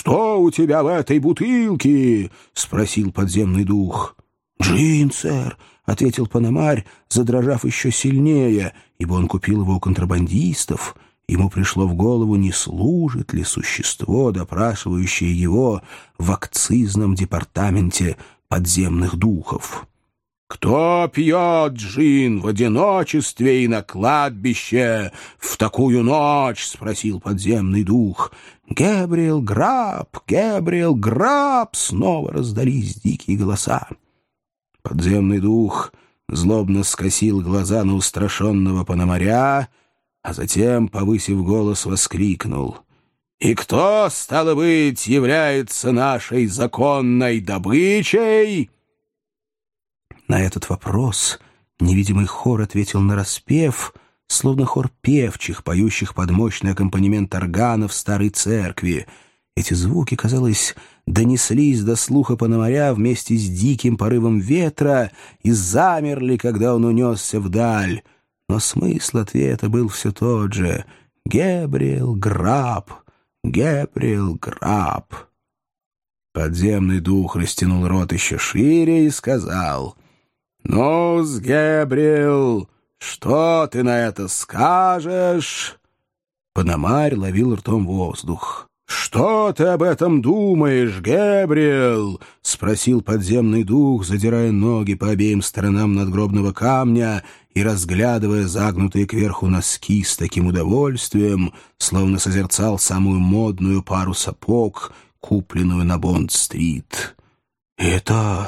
«Что у тебя в этой бутылке?» — спросил подземный дух. «Джин, сэр», — ответил Пономарь, задрожав еще сильнее, ибо он купил его у контрабандистов. Ему пришло в голову, не служит ли существо, допрашивающее его в акцизном департаменте подземных духов. «Кто пьет джин в одиночестве и на кладбище в такую ночь?» — спросил подземный дух. «Гэбриэл Граб! Гэбриэл Граб!» — снова раздались дикие голоса. Подземный дух злобно скосил глаза на устрашенного Пономаря, а затем, повысив голос, воскликнул: «И кто, стало быть, является нашей законной добычей?» На этот вопрос невидимый хор ответил нараспев, словно хор певчих, поющих под мощный аккомпанемент органа в старой церкви. Эти звуки, казалось, донеслись до слуха Пономаря вместе с диким порывом ветра и замерли, когда он унесся вдаль. Но смысл ответа был все тот же: «Гэбриэл Граб! Гэбриэл Граб!» Подземный дух растянул рот еще шире и сказал: «Ну-с, Гэбриэл, что ты на это скажешь?» Пономарь ловил ртом воздух. «Что ты об этом думаешь, Гэбриэл?» — спросил подземный дух, задирая ноги по обеим сторонам надгробного камня и разглядывая загнутые кверху носки с таким удовольствием, словно созерцал самую модную пару сапог, купленную на Бонд-стрит. «Это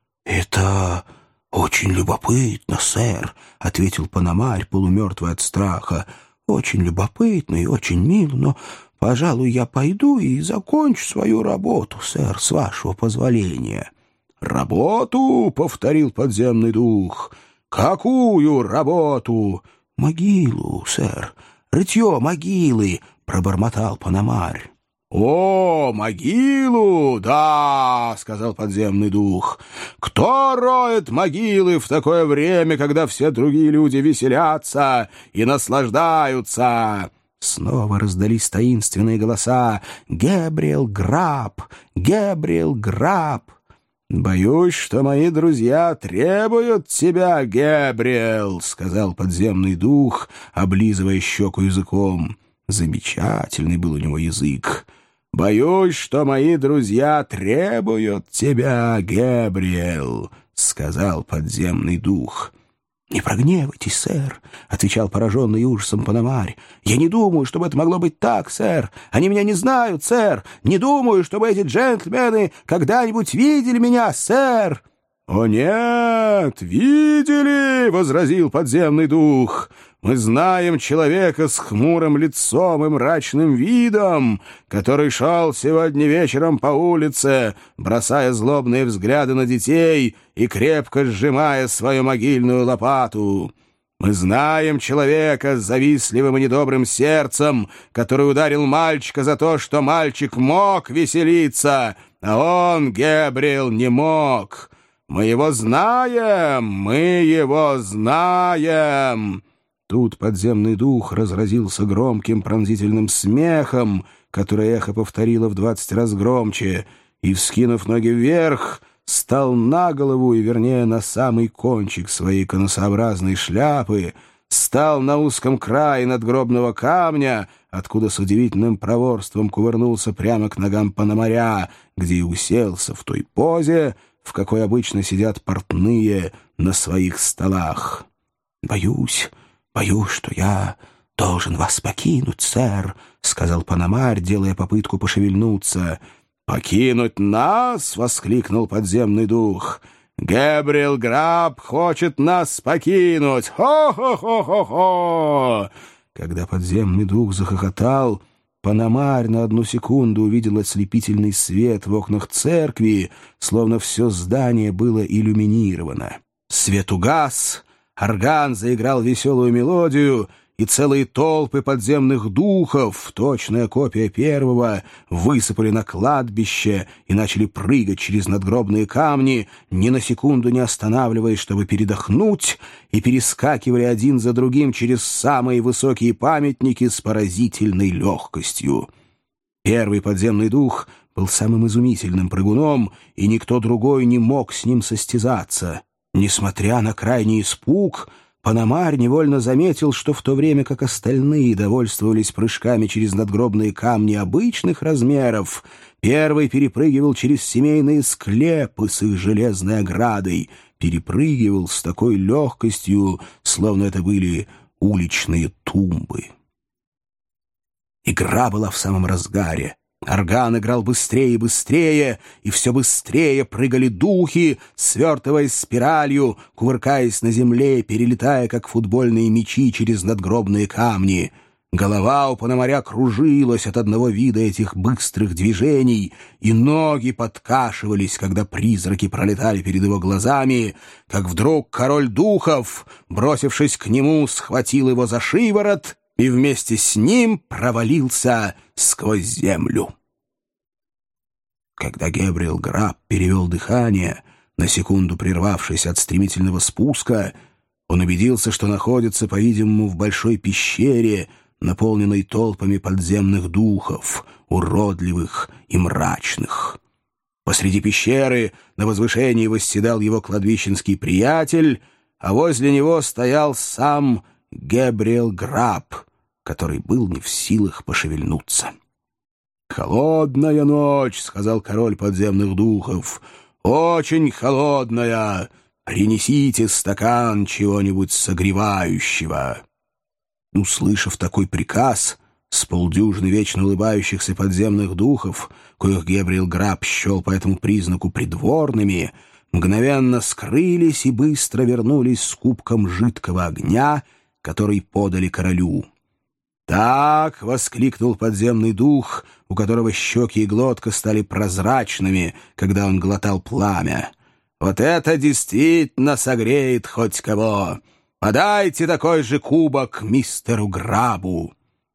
очень любопытно, сэр», — ответил Пономарь, полумертвый от страха. «Очень любопытно и очень мило, но, пожалуй, я пойду и закончу свою работу, сэр, с вашего позволения». «Работу?» — повторил подземный дух. «Какую работу?» «Могилу, сэр, рытье могилы», — пробормотал Пономарь. «О, могилу, да!» — сказал подземный дух. «Кто роет могилы в такое время, когда все другие люди веселятся и наслаждаются?» Снова раздались таинственные голоса: «Гэбриэл Граб! Гэбриэл Граб!» «Боюсь, что мои друзья требуют тебя, Гэбриэл», — сказал подземный дух, облизывая щеку языком. Замечательный был у него язык. «Боюсь, что мои друзья требуют тебя, Гэбриэл», — сказал подземный дух. «Не прогневайтесь, сэр», — отвечал пораженный ужасом Пономарь. «Я не думаю, чтобы это могло быть так, сэр. Они меня не знают, сэр. Не думаю, чтобы эти джентльмены когда-нибудь видели меня, сэр». «О нет, видели!» — возразил подземный дух. «Мы знаем человека с хмурым лицом и мрачным видом, который шел сегодня вечером по улице, бросая злобные взгляды на детей и крепко сжимая свою могильную лопату. Мы знаем человека с завистливым и недобрым сердцем, который ударил мальчика за то, что мальчик мог веселиться, а он, Гэбриэл, не мог. Мы его знаем! Мы его знаем!» Тут подземный дух разразился громким пронзительным смехом, который эхо повторило в 20 раз громче, и, вскинув ноги вверх, стал на голову, и вернее на самый кончик своей конусообразной шляпы, стал на узком крае надгробного камня, откуда с удивительным проворством кувырнулся прямо к ногам Пономаря, где и уселся в той позе, в какой обычно сидят портные на своих столах. «Боюсь, что я должен вас покинуть, сэр», — сказал Пономарь, делая попытку пошевельнуться. «Покинуть нас?» — воскликнул подземный дух. «Гэбриэл Граб хочет нас покинуть! Хо-хо-хо-хо-хо!» Когда подземный дух захохотал, Пономарь на одну секунду увидел ослепительный свет в окнах церкви, словно все здание было иллюминировано. Свет угас, орган заиграл веселую мелодию, и целые толпы подземных духов, точная копия первого, высыпали на кладбище и начали прыгать через надгробные камни, ни на секунду не останавливаясь, чтобы передохнуть, и перескакивали один за другим через самые высокие памятники с поразительной легкостью. Первый подземный дух был самым изумительным прыгуном, и никто другой не мог с ним состязаться. Несмотря на крайний испуг, Пономарь невольно заметил, что в то время как остальные довольствовались прыжками через надгробные камни обычных размеров, первый перепрыгивал через семейные склепы с их железной оградой, перепрыгивал с такой легкостью, словно это были уличные тумбы. Игра была в самом разгаре. Орган играл быстрее и быстрее, и все быстрее прыгали духи, свертываясь спиралью, кувыркаясь на земле, перелетая, как футбольные мячи, через надгробные камни. Голова у Пономаря кружилась от одного вида этих быстрых движений, и ноги подкашивались, когда призраки пролетали перед его глазами, как вдруг король духов, бросившись к нему, схватил его за шиворот и вместе с ним провалился сквозь землю. Когда Гэбриэл Граб перевел дыхание, на секунду прервавшись от стремительного спуска, он убедился, что находится, по-видимому, в большой пещере, наполненной толпами подземных духов, уродливых и мрачных. Посреди пещеры на возвышении восседал его кладбищенский приятель, а возле него стоял сам Гэбриэл Граб, который был не в силах пошевельнуться. «Холодная ночь», — сказал король подземных духов, — «очень холодная. Принесите стакан чего-нибудь согревающего». Услышав такой приказ, с полдюжины вечно улыбающихся подземных духов, коих Гэбриэл Граб счел по этому признаку придворными, мгновенно скрылись и быстро вернулись с кубком жидкого огня, который подали королю. «Так!» — воскликнул подземный дух, у которого щеки и глотка стали прозрачными, когда он глотал пламя. «Вот это действительно согреет хоть кого! Подайте такой же кубок мистеру Грабу!»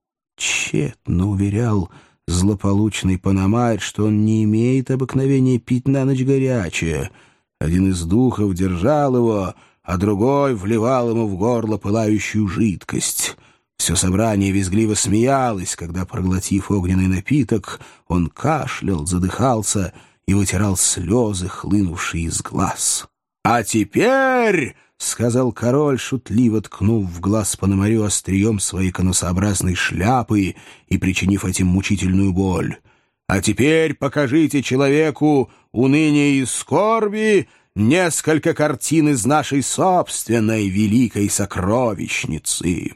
Тщетно уверял злополучный Пономарь, что он не имеет обыкновения пить на ночь горячее. Один из духов держал его, а другой вливал ему в горло пылающую жидкость. Все собрание визгливо смеялось, когда, проглотив огненный напиток, он кашлял, задыхался и вытирал слезы, хлынувшие из глаз. «А теперь, — сказал король, шутливо ткнув в глаз Пономарю острием своей конусообразной шляпы и причинив этим мучительную боль, — а теперь покажите человеку уныния и скорби несколько картин из нашей собственной великой сокровищницы».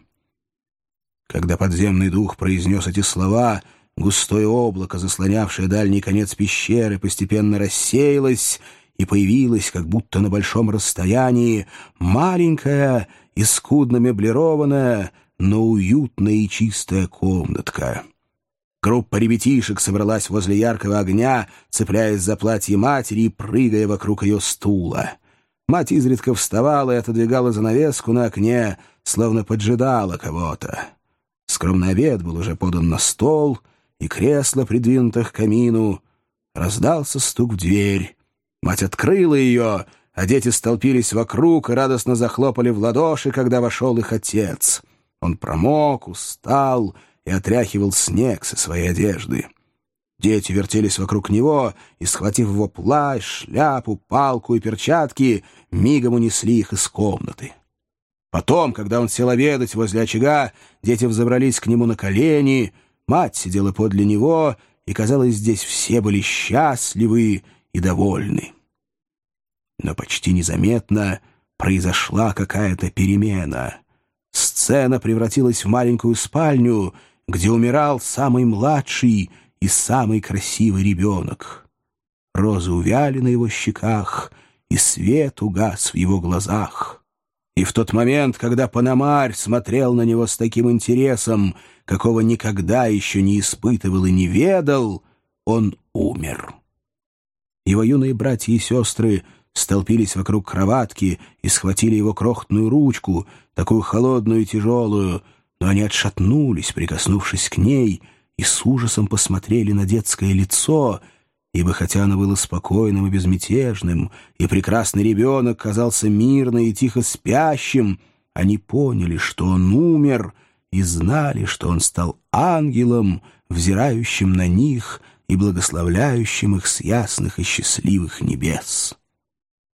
Когда подземный дух произнес эти слова, густое облако, заслонявшее дальний конец пещеры, постепенно рассеялось, и появилась, как будто на большом расстоянии, маленькая и скудно меблированная, но уютная и чистая комнатка. Группа ребятишек собралась возле яркого огня, цепляясь за платье матери и прыгая вокруг ее стула. Мать изредка вставала и отодвигала занавеску на окне, словно поджидала кого-то. Скромный обед был уже подан на стол, и кресла, придвинутых к камину. Раздался стук в дверь. Мать открыла ее, а дети столпились вокруг и радостно захлопали в ладоши, когда вошел их отец. Он промок, устал и отряхивал снег со своей одежды. Дети вертелись вокруг него и, схватив его плащ, шляпу, палку и перчатки, мигом унесли их из комнаты. Потом, когда он сел обедать возле очага, дети взобрались к нему на колени, мать сидела подле него, и, казалось, здесь все были счастливы и довольны. Но почти незаметно произошла какая-то перемена. Сцена превратилась в маленькую спальню, где умирал самый младший и самый красивый ребенок. Розы увяли на его щеках, и свет угас в его глазах. И в тот момент, когда Пономарь смотрел на него с таким интересом, какого никогда еще не испытывал и не ведал, он умер. Его юные братья и сестры столпились вокруг кроватки и схватили его крохотную ручку, такую холодную и тяжелую, но они отшатнулись, прикоснувшись к ней, и с ужасом посмотрели на детское лицо, ибо хотя оно было спокойным и безмятежным, и прекрасный ребенок казался мирно и тихо спящим, они поняли, что он умер, и знали, что он стал ангелом, взирающим на них и благословляющим их с ясных и счастливых небес.